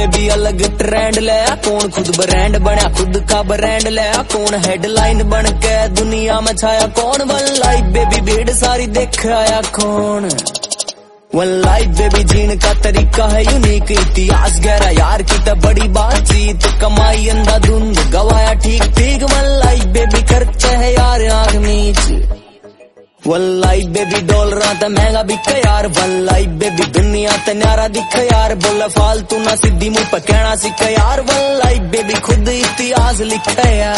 Baby अलग trend ले, कौन खुद ब्रांड बना खुद का ब्रांड ले, कौन हेडलाइन बन के दुनिया में छाया, कौन वन लाइफ बेबी भीड़ सारी देख आया कौन। वन लाइफ बेबी जीने का तरीका है यूनिक, इतिहास गहरा यार की तो बड़ी बातचीत, कमाई अंधाधुंध गवाया ठीक ठीक। वन लाइफ बेबी करते है यार आंख नीच, वन लाइफ बेबी डॉलर तो महंगा बिका यार, वन लाइफ बेबी दुनिया तो न्यारा दिखा यार, बोला फालतू ना सीधी मुंह पर कहना सीखा यार, वन लाइफ बेबी खुद इतिहास लिखा यार।